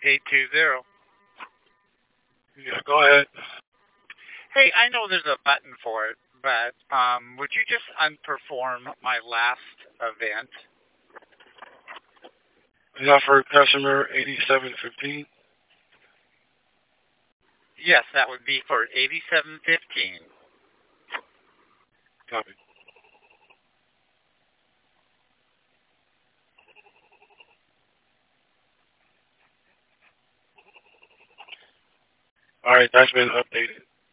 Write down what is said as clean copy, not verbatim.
820. Yeah, go ahead. Hey, I know there's a button for it, but would you just unperform my last event? Is that for customer 8715? Yes, that would be for 8715. Copy. All right, that's been updated.